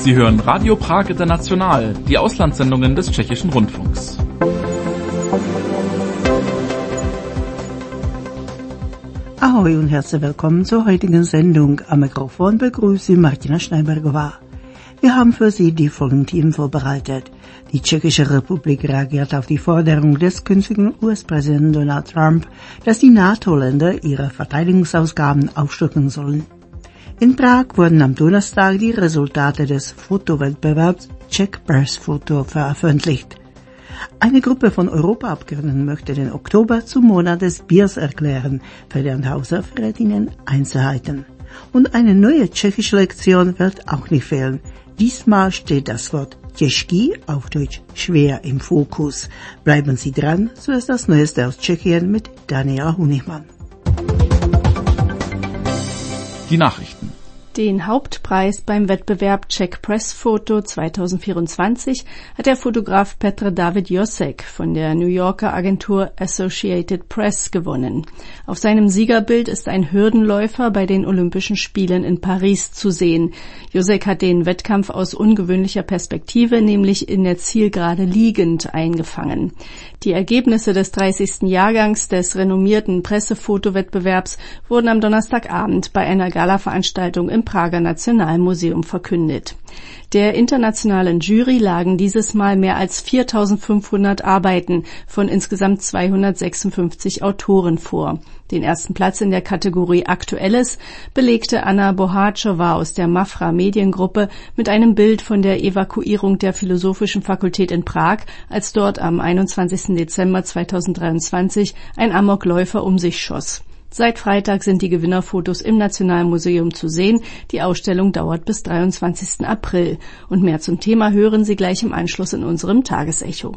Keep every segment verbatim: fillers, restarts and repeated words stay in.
Sie hören Radio Prag International, die Auslandssendungen des Tschechischen Rundfunks. Ahoj und herzlich willkommen zur heutigen Sendung. Am Mikrofon begrüße Martina Schneibergová. Wir haben für Sie die folgenden Themen vorbereitet. Die Tschechische Republik reagiert auf die Forderung des künftigen U S-Präsidenten Donald Trump, dass die NATO-Länder ihre Verteidigungsausgaben aufstocken sollen. In Prag wurden am Donnerstag die Resultate des Fotowettbewerbs Czech Press Photo veröffentlicht. Eine Gruppe von Europaabgeordneten möchte den Oktober zum Monat des Biers erklären. Ferdinand Hauser verrät Ihnen Einzelheiten. Und eine neue tschechische Lektion wird auch nicht fehlen. Diesmal steht das Wort těžký, auf Deutsch schwer, im Fokus. Bleiben Sie dran, so ist das Neueste aus Tschechien mit Daniela Honigmann. Die Nachrichten. Den Hauptpreis beim Wettbewerb Czech Press Photo zwanzig vierundzwanzig hat der Fotograf Petr David Josek von der New Yorker Agentur Associated Press gewonnen. Auf seinem Siegerbild ist ein Hürdenläufer bei den Olympischen Spielen in Paris zu sehen. Josek hat den Wettkampf aus ungewöhnlicher Perspektive, nämlich in der Zielgerade liegend, eingefangen. Die Ergebnisse des dreißigsten Jahrgangs des renommierten Pressefotowettbewerbs wurden am Donnerstagabend bei einer Galaveranstaltung im Prager Nationalmuseum verkündet. Der internationalen Jury lagen dieses Mal mehr als viertausendfünfhundert Arbeiten von insgesamt zweihundertsechsundfünfzig Autoren vor. Den ersten Platz in der Kategorie Aktuelles belegte Anna Bohatschowa aus der Mafra Mediengruppe mit einem Bild von der Evakuierung der Philosophischen Fakultät in Prag, als dort am einundzwanzigsten Dezember zweitausenddreiundzwanzig ein Amokläufer um sich schoss. Seit Freitag sind die Gewinnerfotos im Nationalmuseum zu sehen. Die Ausstellung dauert bis dreiundzwanzigsten April. Und mehr zum Thema hören Sie gleich im Anschluss in unserem Tagesecho.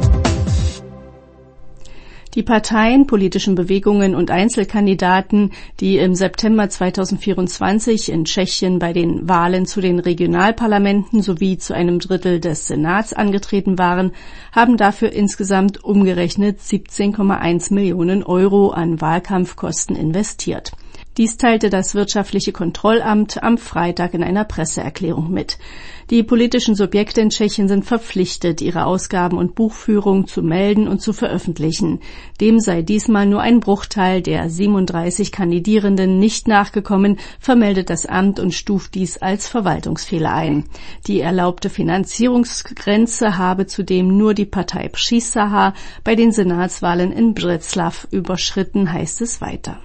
Die Parteien, politischen Bewegungen und Einzelkandidaten, die im September zweitausendvierundzwanzig in Tschechien bei den Wahlen zu den Regionalparlamenten sowie zu einem Drittel des Senats angetreten waren, haben dafür insgesamt umgerechnet siebzehn Komma eins Millionen Euro an Wahlkampfkosten investiert. Dies teilte das Wirtschaftliche Kontrollamt am Freitag in einer Presseerklärung mit. Die politischen Subjekte in Tschechien sind verpflichtet, ihre Ausgaben und Buchführung zu melden und zu veröffentlichen. Dem sei diesmal nur ein Bruchteil der siebenunddreißig Kandidierenden nicht nachgekommen, vermeldet das Amt und stuft dies als Verwaltungsfehler ein. Die erlaubte Finanzierungsgrenze habe zudem nur die Partei Přísaha bei den Senatswahlen in Břeclav überschritten, heißt es weiter.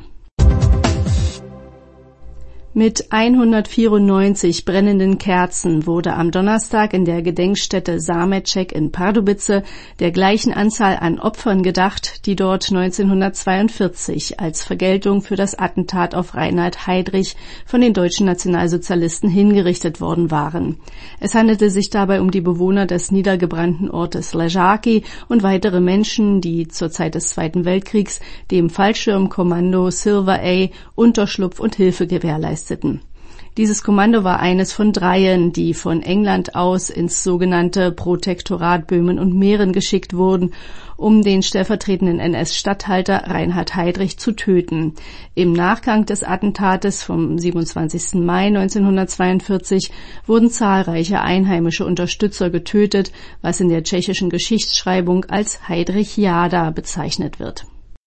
Mit hundertvierundneunzig brennenden Kerzen wurde am Donnerstag in der Gedenkstätte Zámeček in Pardubice der gleichen Anzahl an Opfern gedacht, die dort neunzehnhundertzweiundvierzig als Vergeltung für das Attentat auf Reinhard Heydrich von den deutschen Nationalsozialisten hingerichtet worden waren. Es handelte sich dabei um die Bewohner des niedergebrannten Ortes Ležáky und weitere Menschen, die zur Zeit des Zweiten Weltkriegs dem Fallschirmkommando Silver A Unterschlupf und Hilfe gewährleisteten. Dieses Kommando war eines von dreien, die von England aus ins sogenannte Protektorat Böhmen und Mähren geschickt wurden, um den stellvertretenden N S-Statthalter Reinhard Heydrich zu töten. Im Nachgang des Attentates vom siebenundzwanzigsten Mai neunzehnhundertzweiundvierzig wurden zahlreiche einheimische Unterstützer getötet, was in der tschechischen Geschichtsschreibung als Heydrichiada bezeichnet wird.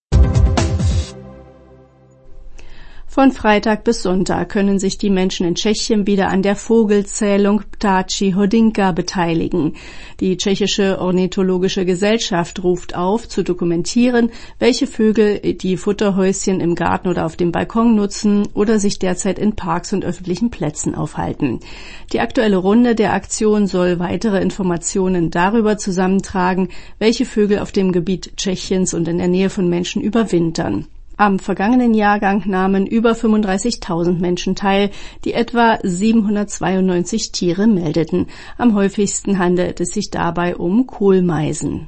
Von Freitag bis Sonntag können sich die Menschen in Tschechien wieder an der Vogelzählung Ptáčí hodinka beteiligen. Die tschechische Ornithologische Gesellschaft ruft auf, zu dokumentieren, welche Vögel die Futterhäuschen im Garten oder auf dem Balkon nutzen oder sich derzeit in Parks und öffentlichen Plätzen aufhalten. Die aktuelle Runde der Aktion soll weitere Informationen darüber zusammentragen, welche Vögel auf dem Gebiet Tschechiens und in der Nähe von Menschen überwintern. Am vergangenen Jahrgang nahmen über fünfunddreißigtausend Menschen teil, die etwa siebenhundertzweiundneunzig Tiere meldeten. Am häufigsten handelt es sich dabei um Kohlmeisen.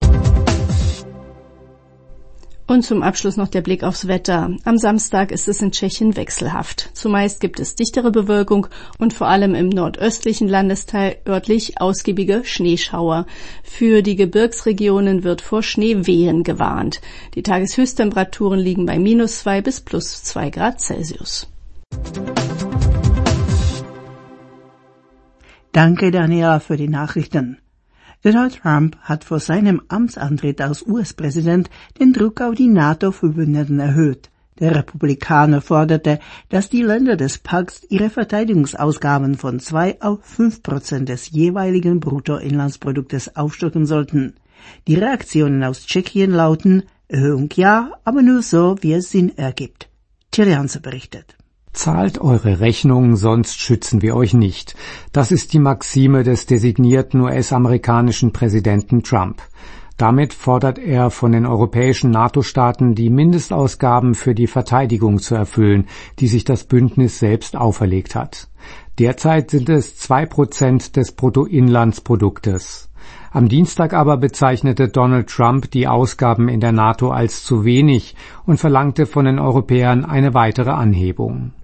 Und zum Abschluss noch der Blick aufs Wetter. Am Samstag ist es in Tschechien wechselhaft. Zumeist gibt es dichtere Bewölkung und vor allem im nordöstlichen Landesteil örtlich ausgiebige Schneeschauer. Für die Gebirgsregionen wird vor Schneewehen gewarnt. Die Tageshöchsttemperaturen liegen bei minus zwei bis plus zwei Grad Celsius. Danke, Daniela, für die Nachrichten. Donald Trump hat vor seinem Amtsantritt als U S-Präsident den Druck auf die NATO-Verbündeten erhöht. Der Republikaner forderte, dass die Länder des Pakts ihre Verteidigungsausgaben von zwei auf fünf Prozent des jeweiligen Bruttoinlandsproduktes aufstocken sollten. Die Reaktionen aus Tschechien lauten: Erhöhung ja, aber nur so, wie es Sinn ergibt. Tirianze berichtet. Zahlt eure Rechnungen, sonst schützen wir euch nicht. Das ist die Maxime des designierten U S-amerikanischen Präsidenten Trump. Damit fordert er von den europäischen NATO-Staaten, die Mindestausgaben für die Verteidigung zu erfüllen, die sich das Bündnis selbst auferlegt hat. Derzeit sind es zwei Prozent des Bruttoinlandsproduktes. Am Dienstag aber bezeichnete Donald Trump die Ausgaben in der NATO als zu wenig und verlangte von den Europäern eine weitere Anhebung.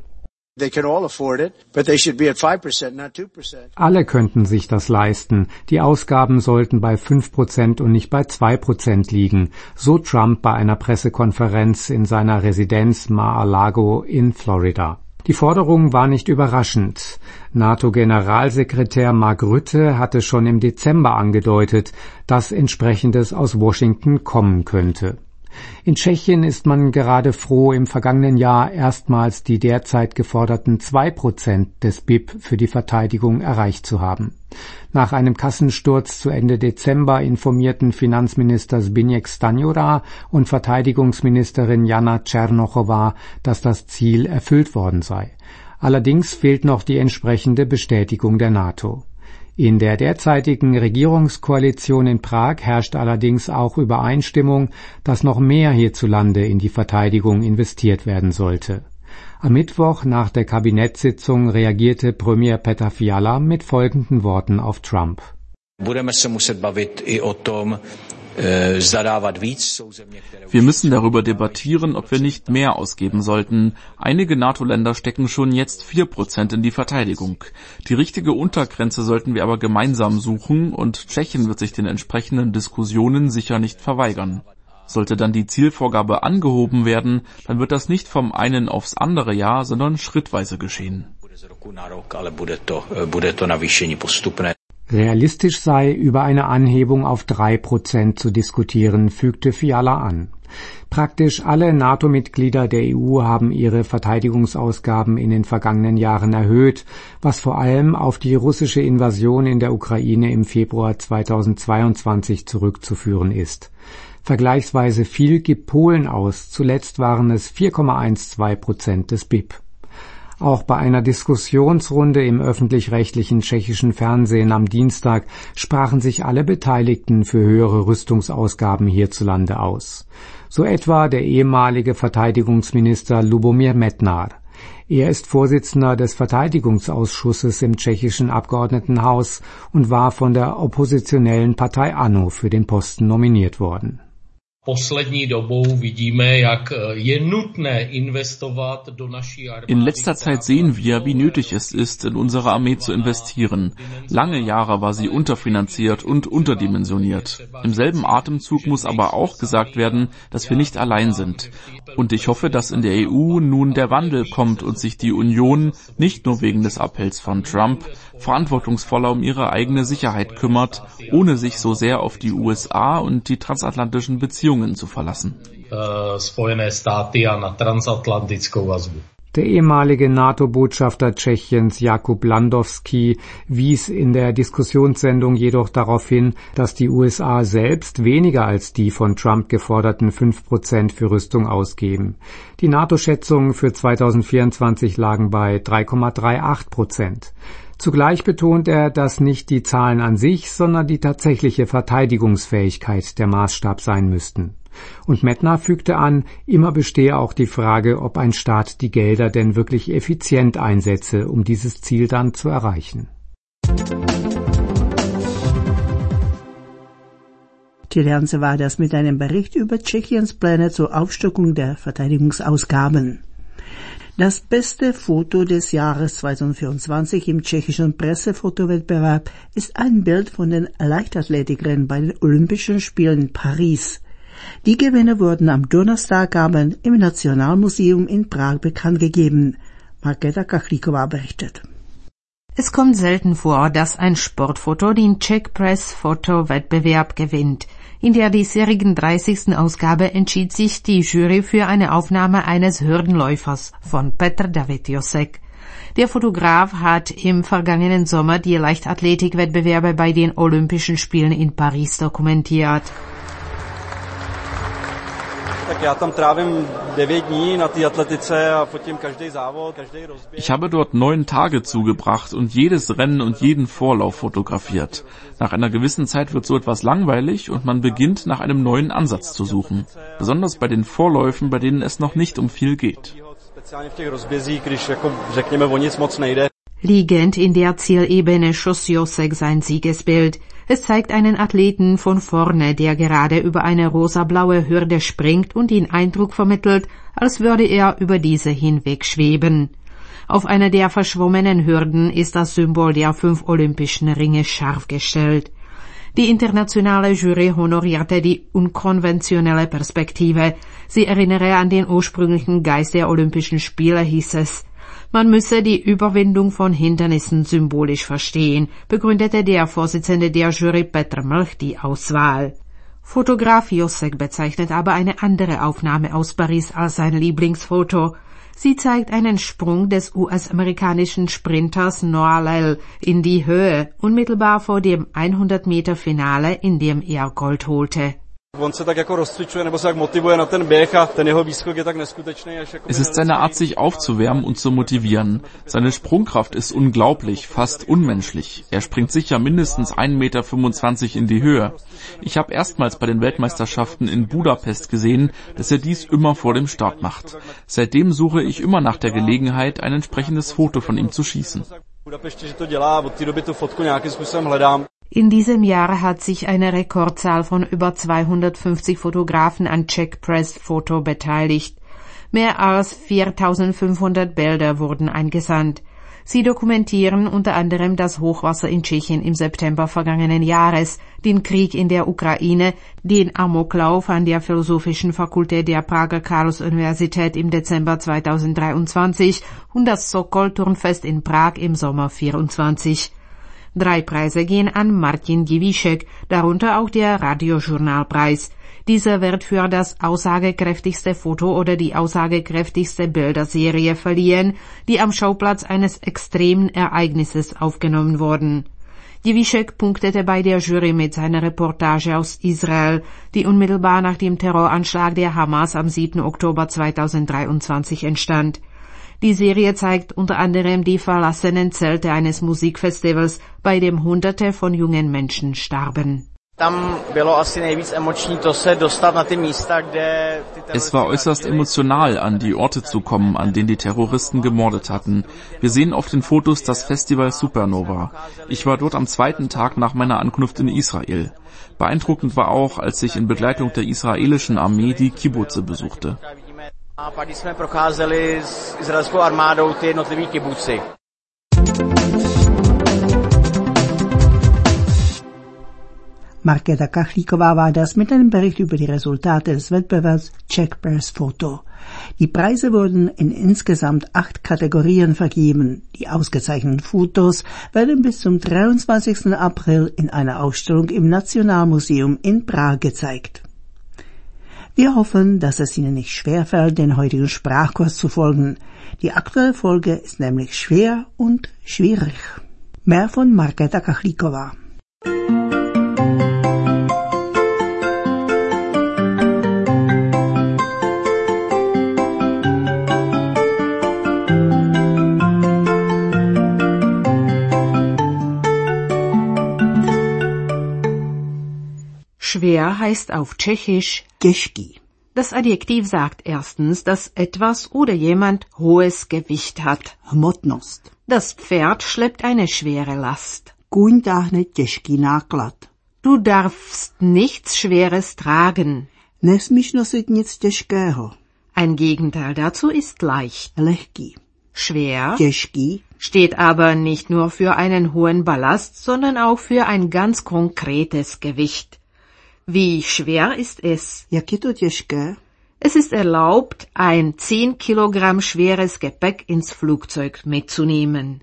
Alle könnten sich das leisten. Die Ausgaben sollten bei fünf Prozent und nicht bei zwei Prozent liegen, so Trump bei einer Pressekonferenz in seiner Residenz Mar-a-Lago in Florida. Die Forderung war nicht überraschend. NATO-Generalsekretär Mark Rutte hatte schon im Dezember angedeutet, dass Entsprechendes aus Washington kommen könnte. In Tschechien ist man gerade froh, im vergangenen Jahr erstmals die derzeit geforderten zwei Prozent des B I P für die Verteidigung erreicht zu haben. Nach einem Kassensturz zu Ende Dezember informierten Finanzminister Zbigněk Stanjura und Verteidigungsministerin Jana Černochová, dass das Ziel erfüllt worden sei. Allerdings fehlt noch die entsprechende Bestätigung der NATO. In der derzeitigen Regierungskoalition in Prag herrscht allerdings auch Übereinstimmung, dass noch mehr hierzulande in die Verteidigung investiert werden sollte. Am Mittwoch nach der Kabinettssitzung reagierte Premier Petr Fiala mit folgenden Worten auf Trump. Budeme se muset bavit i o tom, Wir müssen darüber debattieren, ob wir nicht mehr ausgeben sollten. Einige NATO-Länder stecken schon jetzt vier Prozent in die Verteidigung. Die richtige Untergrenze sollten wir aber gemeinsam suchen und Tschechien wird sich den entsprechenden Diskussionen sicher nicht verweigern. Sollte dann die Zielvorgabe angehoben werden, dann wird das nicht vom einen aufs andere Jahr, sondern schrittweise geschehen. Realistisch sei, über eine Anhebung auf drei Prozent zu diskutieren, fügte Fiala an. Praktisch alle NATO-Mitglieder der E U haben ihre Verteidigungsausgaben in den vergangenen Jahren erhöht, was vor allem auf die russische Invasion in der Ukraine im Februar zweitausendzweiundzwanzig zurückzuführen ist. Vergleichsweise viel gibt Polen aus, zuletzt waren es vier Komma zwölf Prozent des B I P. Auch bei einer Diskussionsrunde im öffentlich-rechtlichen tschechischen Fernsehen am Dienstag sprachen sich alle Beteiligten für höhere Rüstungsausgaben hierzulande aus. So etwa der ehemalige Verteidigungsminister Lubomír Metnar. Er ist Vorsitzender des Verteidigungsausschusses im tschechischen Abgeordnetenhaus und war von der oppositionellen Partei ANO für den Posten nominiert worden. In letzter Zeit sehen wir, wie nötig es ist, in unsere Armee zu investieren. Lange Jahre war sie unterfinanziert und unterdimensioniert. Im selben Atemzug muss aber auch gesagt werden, dass wir nicht allein sind. Und ich hoffe, dass in der E U nun der Wandel kommt und sich die Union, nicht nur wegen des Appells von Trump, verantwortungsvoller um ihre eigene Sicherheit kümmert, ohne sich so sehr auf die U S A und die transatlantischen Beziehungen zu verlassen. Der ehemalige NATO-Botschafter Tschechiens Jakub Landowski wies in der Diskussionssendung jedoch darauf hin, dass die U S A selbst weniger als die von Trump geforderten fünf Prozent für Rüstung ausgeben. Die NATO-Schätzungen für zweitausendvierundzwanzig lagen bei drei Komma achtunddreißig Prozent. Zugleich betont er, dass nicht die Zahlen an sich, sondern die tatsächliche Verteidigungsfähigkeit der Maßstab sein müssten. Und Metnar fügte an, immer bestehe auch die Frage, ob ein Staat die Gelder denn wirklich effizient einsetze, um dieses Ziel dann zu erreichen. Tirianze war das mit einem Bericht über Tschechiens Pläne zur Aufstockung der Verteidigungsausgaben. Das beste Foto des Jahres zweitausendvierundzwanzig im tschechischen Pressefotowettbewerb ist ein Bild von den Leichtathletikerinnen bei den Olympischen Spielen in Paris. Die Gewinner wurden am Donnerstagabend im Nationalmuseum in Prag bekannt gegeben. Markéta Kachlíková berichtet. Es kommt selten vor, dass ein Sportfoto den Czech Press Foto-Wettbewerb gewinnt. In der diesjährigen dreißigsten Ausgabe entschied sich die Jury für eine Aufnahme eines Hürdenläufers von Petr David Josek. Der Fotograf hat im vergangenen Sommer die Leichtathletikwettbewerbe bei den Olympischen Spielen in Paris dokumentiert. Ich habe dort neun Tage zugebracht und jedes Rennen und jeden Vorlauf fotografiert. Nach einer gewissen Zeit wird so etwas langweilig und man beginnt nach einem neuen Ansatz zu suchen. Besonders bei den Vorläufen, bei denen es noch nicht um viel geht. Liegend in der Zielebene schoss Josek sein Siegesbild. Es zeigt einen Athleten von vorne, der gerade über eine rosa-blaue Hürde springt und den Eindruck vermittelt, als würde er über diese hinweg schweben. Auf einer der verschwommenen Hürden ist das Symbol der fünf olympischen Ringe scharf gestellt. Die internationale Jury honorierte die unkonventionelle Perspektive. Sie erinnere an den ursprünglichen Geist der Olympischen Spiele, hieß es. Man müsse die Überwindung von Hindernissen symbolisch verstehen, begründete der Vorsitzende der Jury Petr Mlch die Auswahl. Fotograf Josek bezeichnet aber eine andere Aufnahme aus Paris als sein Lieblingsfoto. Sie zeigt einen Sprung des U S-amerikanischen Sprinters Noah Lel in die Höhe, unmittelbar vor dem hundert Meter Finale, in dem er Gold holte. Es ist seine Art, sich aufzuwärmen und zu motivieren. Seine Sprungkraft ist unglaublich, fast unmenschlich. Er springt sicher mindestens ein Meter fünfundzwanzig in die Höhe. Ich habe erstmals bei den Weltmeisterschaften in Budapest gesehen, dass er dies immer vor dem Start macht. Seitdem suche ich immer nach der Gelegenheit, ein entsprechendes Foto von ihm zu schießen. In diesem Jahr hat sich eine Rekordzahl von über zweihundertfünfzig Fotografen an Czech Press Photo beteiligt. Mehr als viertausendfünfhundert Bilder wurden eingesandt. Sie dokumentieren unter anderem das Hochwasser in Tschechien im September vergangenen Jahres, den Krieg in der Ukraine, den Amoklauf an der Philosophischen Fakultät der Prager Karls-Universität im Dezember zweitausenddreiundzwanzig und das Sokol-Turnfest in Prag im Sommer vierundzwanzig. Drei Preise gehen an Martin Divišek, darunter auch der Radiojournalpreis. Dieser wird für das aussagekräftigste Foto oder die aussagekräftigste Bilderserie verliehen, die am Schauplatz eines extremen Ereignisses aufgenommen wurden. Divišek punktete bei der Jury mit seiner Reportage aus Israel, die unmittelbar nach dem Terroranschlag der Hamas am siebten Oktober zweitausenddreiundzwanzig entstand. Die Serie zeigt unter anderem die verlassenen Zelte eines Musikfestivals, bei dem Hunderte von jungen Menschen starben. Es war äußerst emotional, an die Orte zu kommen, an denen die Terroristen gemordet hatten. Wir sehen auf den Fotos das Festival Supernova. Ich war dort am zweiten Tag nach meiner Ankunft in Israel. Beeindruckend war auch, als ich in Begleitung der israelischen Armee die Kibbutze besuchte. Markéta Kachlíková war das mit einem Bericht über die Resultate des Wettbewerbs Czech Press Photo. Die Preise wurden in insgesamt acht Kategorien vergeben. Die ausgezeichneten Fotos werden bis zum dreiundzwanzigsten April in einer Ausstellung im Nationalmuseum in Prag gezeigt. Wir hoffen, dass es Ihnen nicht schwerfällt, den heutigen Sprachkurs zu folgen. Die aktuelle Folge ist nämlich schwer und schwierig. Mehr von Markéta Kachlíková. Schwer heißt auf Tschechisch těžký. Das Adjektiv sagt erstens, dass etwas oder jemand hohes Gewicht hat. Hmotnost. Das Pferd schleppt eine schwere Last. Kůň táhne těžký náklad. Du darfst nichts Schweres tragen. Nesmíš nosit nic těžkého. Ein Gegenteil dazu ist leicht. Lehký. Schwer těžký steht aber nicht nur für einen hohen Ballast, sondern auch für ein ganz konkretes Gewicht. Wie schwer ist es? Jak je to těžké? Es ist erlaubt, ein zehn Kilogramm schweres Gepäck ins Flugzeug mitzunehmen.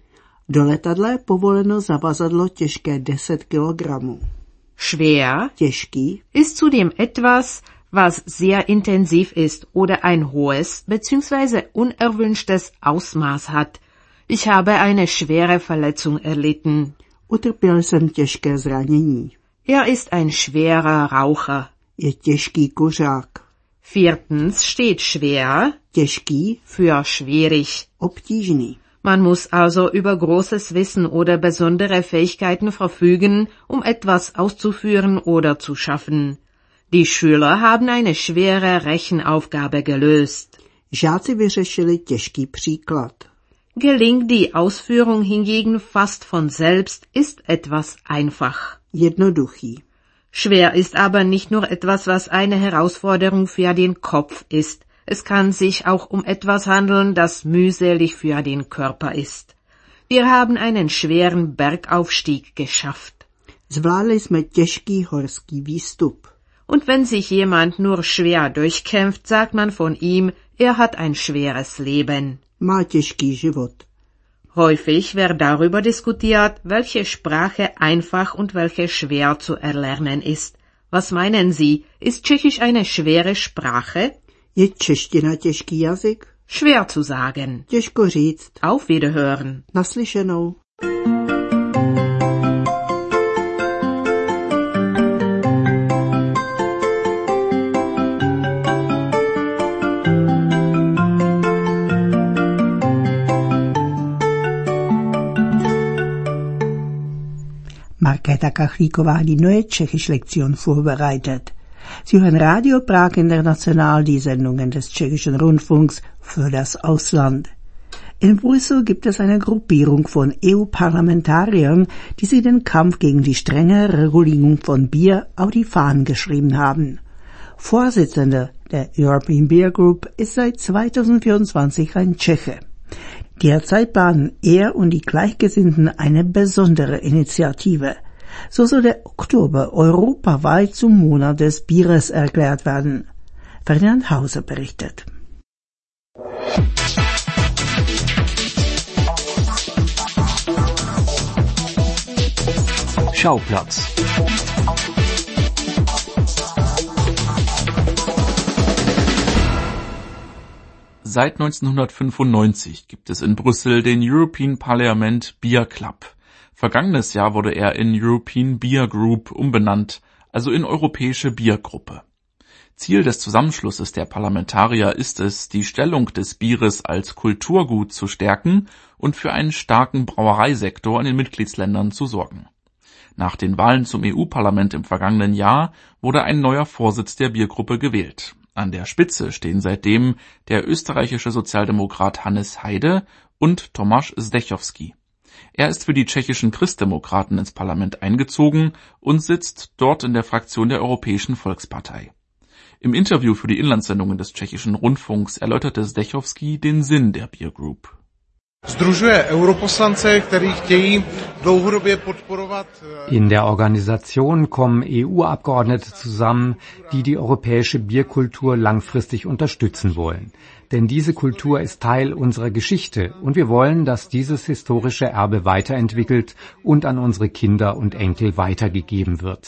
Do letadla je povoleno zavazadlo těžké deset kilogramů. Schwer Těžký ist zudem etwas, was sehr intensiv ist oder ein hohes bzw. unerwünschtes Ausmaß hat. Ich habe eine schwere Verletzung erlitten. Utrpěl jsem těžké zranění. Er ist ein schwerer Raucher. Je těžký kuřák. Viertens steht schwer Těžký für schwierig. obtížný. Man muss also über großes Wissen oder besondere Fähigkeiten verfügen, um etwas auszuführen oder zu schaffen. Die Schüler haben eine schwere Rechenaufgabe gelöst. Žáci vyřešili těžký příklad. Gelingt die Ausführung hingegen fast von selbst, ist etwas einfach. Jednoduchý. Schwer ist aber nicht nur etwas, was eine Herausforderung für den Kopf ist. Es kann sich auch um etwas handeln, das mühselig für den Körper ist. Wir haben einen schweren Bergaufstieg geschafft. Zvládli jsme těžký horský výstup. Und wenn sich jemand nur schwer durchkämpft, sagt man von ihm, er hat ein schweres Leben. Má těžký život. Häufig wird darüber diskutiert, welche Sprache einfach und welche schwer zu erlernen ist. Was meinen Sie, ist Tschechisch eine schwere Sprache? Je čeština těžký jazyk? Schwer zu sagen. Těžko říct. Auf Wiederhören. Naslyšenou. Markéta Kachlíková hat die neue Tschechisch-Lektion vorbereitet. Sie hören Radio Prag International, die Sendungen des tschechischen Rundfunks für das Ausland. In Brüssel gibt es eine Gruppierung von E U-Parlamentariern, die sich den Kampf gegen die strenge Regulierung von Bier auf die Fahnen geschrieben haben. Vorsitzender der European Beer Group ist seit zweitausendvierundzwanzig ein Tscheche. Derzeit planen er und die Gleichgesinnten eine besondere Initiative. So soll der Oktober europaweit zum Monat des Bieres erklärt werden. Ferdinand Hauser berichtet. Schauplatz. Seit neunzehnhundertfünfundneunzig gibt es in Brüssel den European Parliament Beer Club. Vergangenes Jahr wurde er in European Beer Group umbenannt, also in Europäische Biergruppe. Ziel des Zusammenschlusses der Parlamentarier ist es, die Stellung des Bieres als Kulturgut zu stärken und für einen starken Brauereisektor in den Mitgliedsländern zu sorgen. Nach den Wahlen zum E U-Parlament im vergangenen Jahr wurde ein neuer Vorsitz der Biergruppe gewählt. An der Spitze stehen seitdem der österreichische Sozialdemokrat Hannes Heide und Tomasz Zdechowski. Er ist für die tschechischen Christdemokraten ins Parlament eingezogen und sitzt dort in der Fraktion der Europäischen Volkspartei. Im Interview für die Inlandssendungen des tschechischen Rundfunks erläuterte Zdechowski den Sinn der Beer Group. In der Organisation kommen E U-Abgeordnete zusammen, die die europäische Bierkultur langfristig unterstützen wollen. Denn diese Kultur ist Teil unserer Geschichte und wir wollen, dass dieses historische Erbe weiterentwickelt und an unsere Kinder und Enkel weitergegeben wird.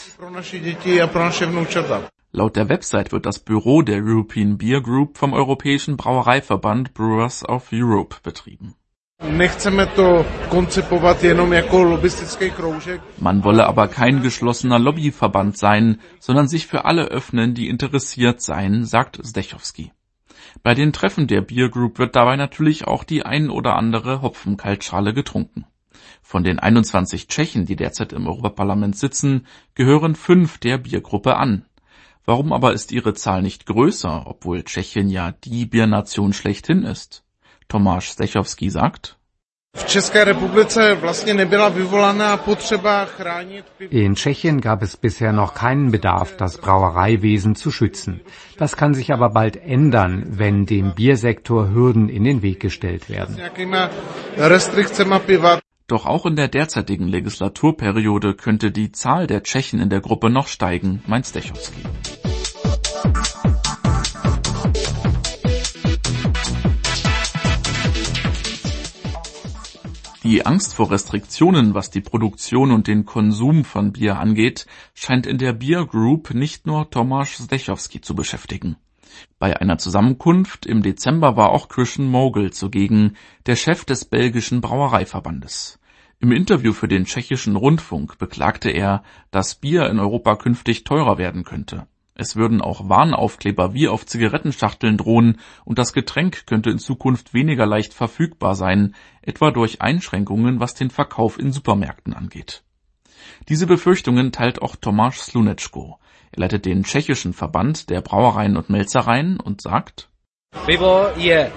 Laut der Website wird das Büro der European Beer Group vom Europäischen Brauereiverband Brewers of Europe betrieben. Man wolle aber kein geschlossener Lobbyverband sein, sondern sich für alle öffnen, die interessiert seien, sagt Zdechowski. Bei den Treffen der Beer Group wird dabei natürlich auch die ein oder andere Hopfenkaltschale getrunken. Von den einundzwanzig Tschechen, die derzeit im Europaparlament sitzen, gehören fünf der Biergruppe an. Warum aber ist ihre Zahl nicht größer, obwohl Tschechien ja die Biernation schlechthin ist? Tomáš Zdechowski sagt: In Tschechien gab es bisher noch keinen Bedarf, das Brauereiwesen zu schützen. Das kann sich aber bald ändern, wenn dem Biersektor Hürden in den Weg gestellt werden. Doch auch in der derzeitigen Legislaturperiode könnte die Zahl der Tschechen in der Gruppe noch steigen, meint Zdechowski. Die Angst vor Restriktionen, was die Produktion und den Konsum von Bier angeht, scheint in der Beer Group nicht nur Tomasz Zdechowski zu beschäftigen. Bei einer Zusammenkunft im Dezember war auch Christian Mogel zugegen, der Chef des belgischen Brauereiverbandes. Im Interview für den tschechischen Rundfunk beklagte er, dass Bier in Europa künftig teurer werden könnte. Es würden auch Warnaufkleber wie auf Zigarettenschachteln drohen und das Getränk könnte in Zukunft weniger leicht verfügbar sein, etwa durch Einschränkungen, was den Verkauf in Supermärkten angeht. Diese Befürchtungen teilt auch Tomáš Slunečko. Er leitet den tschechischen Verband der Brauereien und Melzereien und sagt: Bier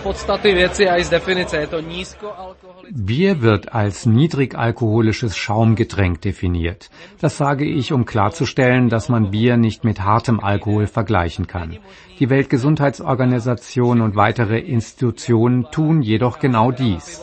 wird als niedrigalkoholisches Schaumgetränk definiert. Das sage ich, um klarzustellen, dass man Bier nicht mit hartem Alkohol vergleichen kann. Die Weltgesundheitsorganisation und weitere Institutionen tun jedoch genau dies.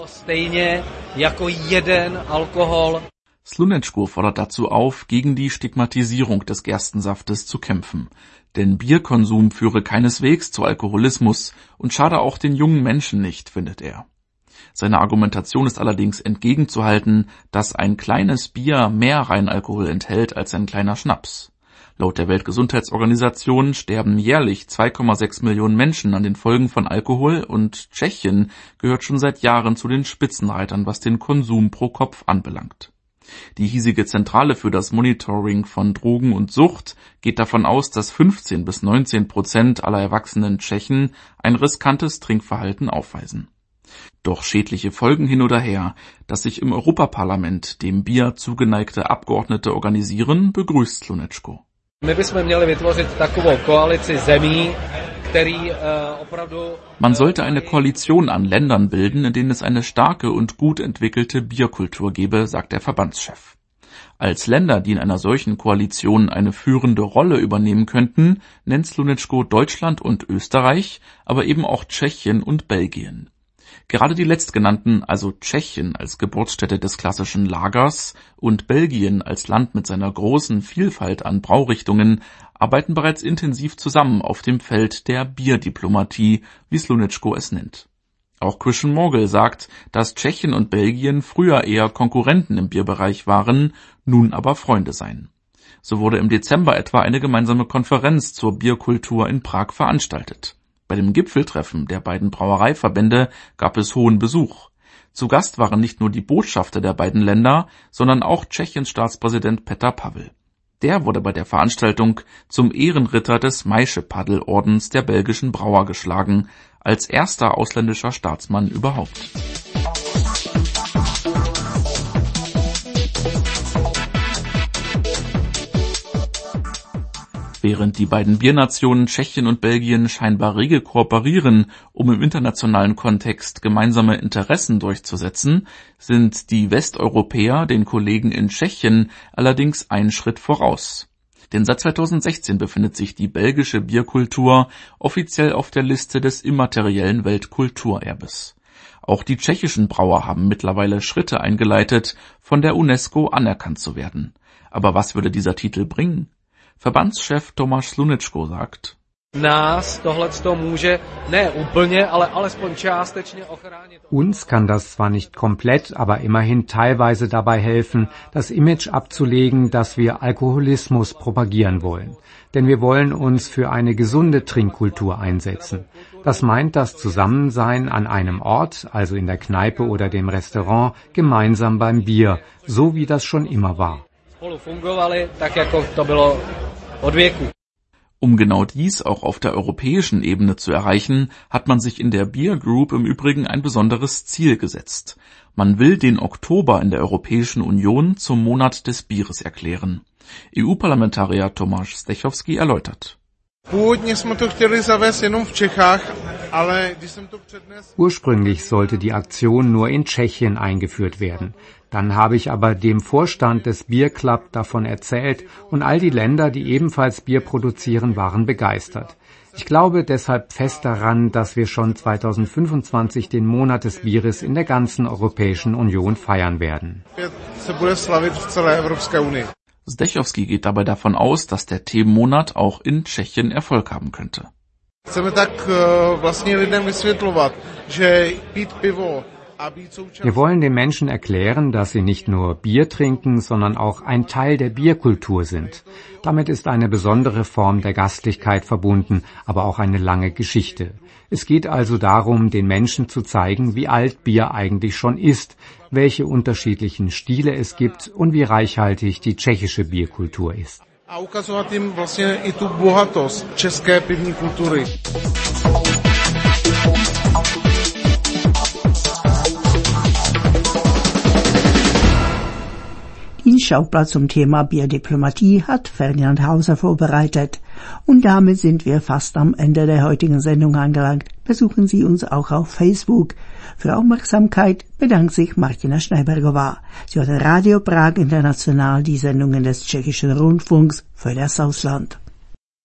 Slunečko fordert dazu auf, gegen die Stigmatisierung des Gerstensaftes zu kämpfen. Denn Bierkonsum führe keineswegs zu Alkoholismus und schade auch den jungen Menschen nicht, findet er. Seine Argumentation ist allerdings entgegenzuhalten, dass ein kleines Bier mehr Reinalkohol enthält als ein kleiner Schnaps. Laut der Weltgesundheitsorganisation sterben jährlich zwei Komma sechs Millionen Menschen an den Folgen von Alkohol und Tschechien gehört schon seit Jahren zu den Spitzenreitern, was den Konsum pro Kopf anbelangt. Die hiesige Zentrale für das Monitoring von Drogen und Sucht geht davon aus, dass fünfzehn bis neunzehn Prozent aller erwachsenen Tschechen ein riskantes Trinkverhalten aufweisen. Doch schädliche Folgen hin oder her, dass sich im Europaparlament dem Bier zugeneigte Abgeordnete organisieren, begrüßt Slunečko. Man sollte eine Koalition an Ländern bilden, in denen es eine starke und gut entwickelte Bierkultur gebe, sagt der Verbandschef. Als Länder, die in einer solchen Koalition eine führende Rolle übernehmen könnten, nennt Slunečko Deutschland und Österreich, aber eben auch Tschechien und Belgien. Gerade die letztgenannten, also Tschechien als Geburtsstätte des klassischen Lagers und Belgien als Land mit seiner großen Vielfalt an Braurichtungen, arbeiten bereits intensiv zusammen auf dem Feld der Bierdiplomatie, wie Slunečko es nennt. Auch Christian Mogel sagt, dass Tschechien und Belgien früher eher Konkurrenten im Bierbereich waren, nun aber Freunde seien. So wurde im Dezember etwa eine gemeinsame Konferenz zur Bierkultur in Prag veranstaltet. Bei dem Gipfeltreffen der beiden Brauereiverbände gab es hohen Besuch. Zu Gast waren nicht nur die Botschafter der beiden Länder, sondern auch Tschechiens Staatspräsident Petr Pavel. Der wurde bei der Veranstaltung zum Ehrenritter des Maischepaddelordens der belgischen Brauer geschlagen, als erster ausländischer Staatsmann überhaupt. Während die beiden Biernationen Tschechien und Belgien scheinbar rege kooperieren, um im internationalen Kontext gemeinsame Interessen durchzusetzen, sind die Westeuropäer den Kollegen in Tschechien allerdings einen Schritt voraus. Denn seit zweitausendsechzehn befindet sich die belgische Bierkultur offiziell auf der Liste des immateriellen Weltkulturerbes. Auch die tschechischen Brauer haben mittlerweile Schritte eingeleitet, von der UNESCO anerkannt zu werden. Aber was würde dieser Titel bringen? Verbandschef Tomáš Slunečko sagt: Uns kann das zwar nicht komplett, aber immerhin teilweise dabei helfen, das Image abzulegen, dass wir Alkoholismus propagieren wollen. Denn wir wollen uns für eine gesunde Trinkkultur einsetzen. Das meint das Zusammensein an einem Ort, also in der Kneipe oder dem Restaurant, gemeinsam beim Bier, so wie das schon immer war. Um genau dies auch auf der europäischen Ebene zu erreichen, hat man sich in der Beer Group im Übrigen ein besonderes Ziel gesetzt. Man will den Oktober in der Europäischen Union zum Monat des Bieres erklären. E U-Parlamentarier Tomáš Zdechowski erläutert: Ursprünglich sollte die Aktion nur in Tschechien eingeführt werden. Dann habe ich aber dem Vorstand des Beer Club davon erzählt und all die Länder, die ebenfalls Bier produzieren, waren begeistert. Ich glaube deshalb fest daran, dass wir schon zweitausendfünfundzwanzig den Monat des Bieres in der ganzen Europäischen Union feiern werden. Zdechowski geht dabei davon aus, dass der Themenmonat auch in Tschechien Erfolg haben könnte. Wir wollen den Menschen erklären, dass sie nicht nur Bier trinken, sondern auch ein Teil der Bierkultur sind. Damit ist eine besondere Form der Gastlichkeit verbunden, aber auch eine lange Geschichte. Es geht also darum, den Menschen zu zeigen, wie alt Bier eigentlich schon ist, welche unterschiedlichen Stile es gibt und wie reichhaltig die tschechische Bierkultur ist. A ukazovat jim vlastně i tu bohatost české pivní kultury. Den Schauplatz zum Thema Bierdiplomatie hat Ferdinand Hauser vorbereitet. Und damit sind wir fast am Ende der heutigen Sendung angelangt. Besuchen Sie uns auch auf Facebook. Für Aufmerksamkeit bedankt sich Martina Schneibergová. Sie hört Radio Prag International, die Sendungen des tschechischen Rundfunks für das Ausland.